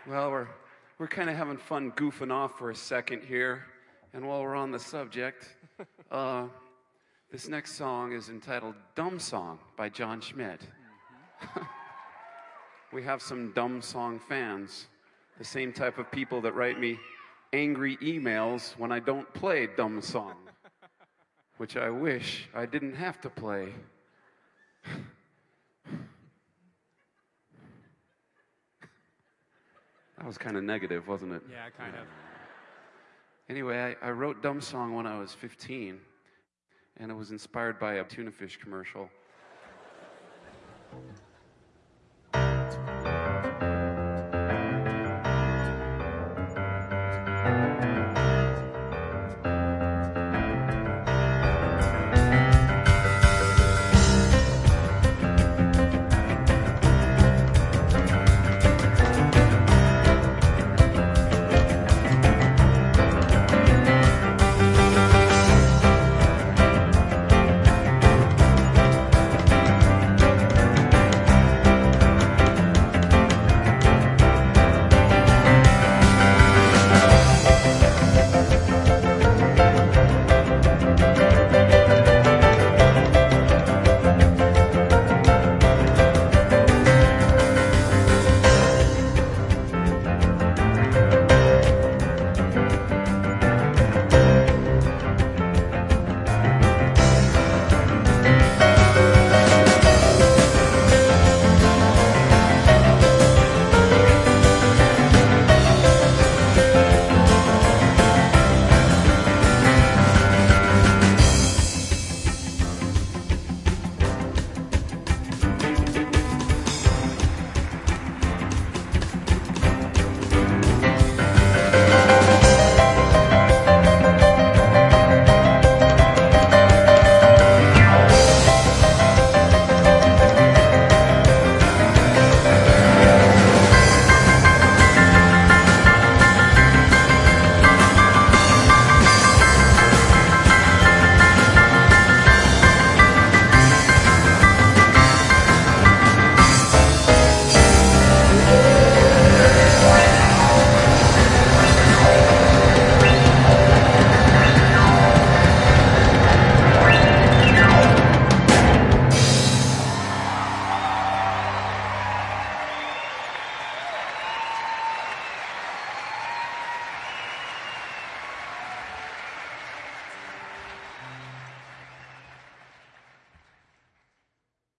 Well, we're kind of having fun goofing off for a second here, and while we're on the subject, this next song is entitled "Dumb Song" by John Schmidt. We have some dumb song fans, the same type of people that write me angry emails when I don't play dumb song, which I wish I didn't have to play. That was kind of negative, wasn't it? Yeah, kind of. Anyway, I wrote Dumb Song when I was 15, and it was inspired by a tuna fish commercial.